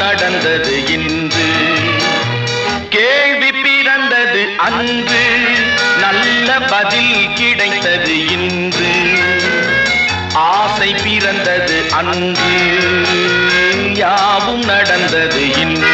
நடந்தது இன்று. கேள்வி பிறந்தது அன்று, நல்ல பதில் கிடைத்தது இன்று. ஆசை பிறந்தது அன்று, யாவும் நடந்தது இன்று.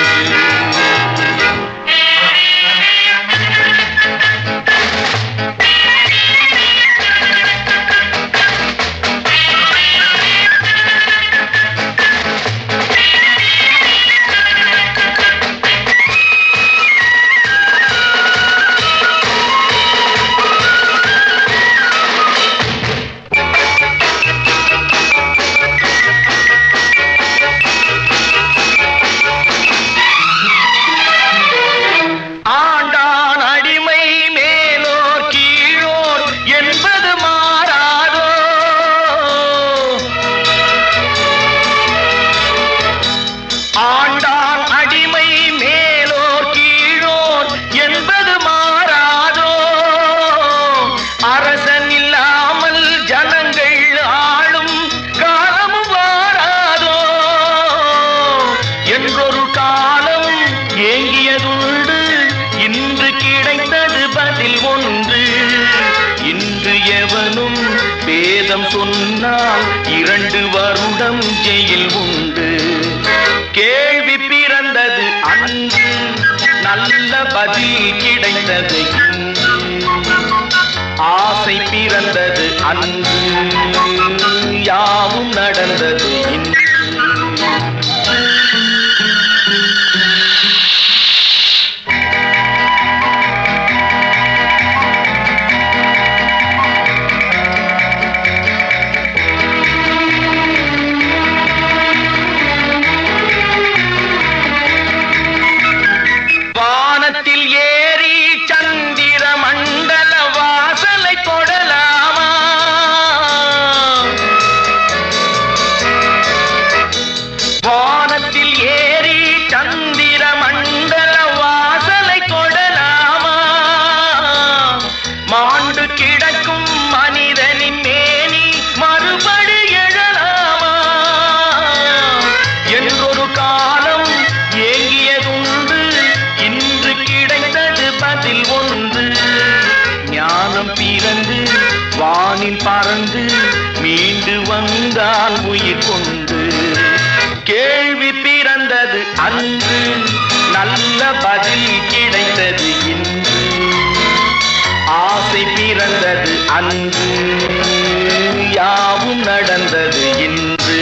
எவனும் வேதம் சொன்னால் 2 வருடம் ஜெயில் உண்டு. கேள்வி பிறந்தது அன்று, நல்ல பதில் கிடைத்தது இன்று. ஆசை பிறந்தது அன்று, யாவும் நடந்தது இன்று. ஏறி சந்திர மண்டல வாசலை தொடலாமா? வானத்தில் ஏறி சந்திர மண்டல வாசலை தொடலாமா? மாண்டு கிடக்கும் மனிதனின் மேனி மறுபடி எழலாமா என்றொரு காலம் ஏங்கியதுண்டு. இன்று கிடைத்தது பதில் ஒன்று. ஞானம் பிறந்து வானில் பறந்து மீண்டு வந்தால் உயிர் கொண்டு. கேள்வி பிறந்தது அன்று, நல்ல பதில் கிடைத்தது இன்று. ஆசை பிறந்தது அன்று, யாவும் நடந்தது இன்று.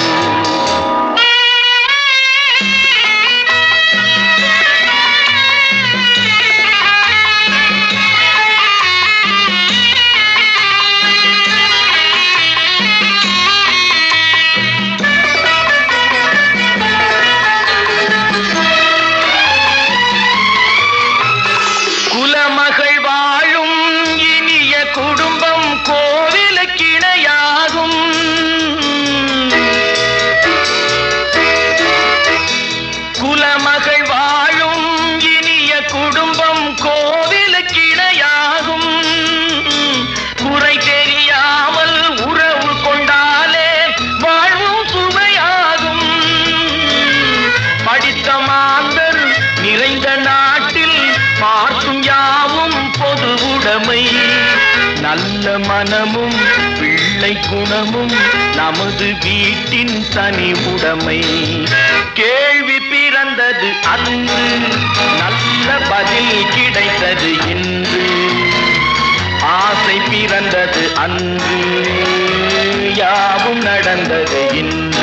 குலமகள் வாழும் இனிய குடும்பம் கோவிலுக்கிணையாகும். குலமகள் வாழும் இனிய குடும்பம் கோவிலுக்கிணையாகும். குறை தெரியாமல் உறவு கொண்டாலே வாழ்வும் சுவையாகும். படித்த மாந்தர் நிறைந்த நாட்டில் பார்க்கும் யாவும் பொது உடைமை. நல்ல மனமும் பிள்ளை குணமும் நமது வீட்டின் தனி உடைமை. கேள்வி பிறந்தது அன்று, நல்ல பதில் கிடைத்தது இன்று. ஆசை பிறந்தது அன்று, யாவும் நடந்தது இன்று.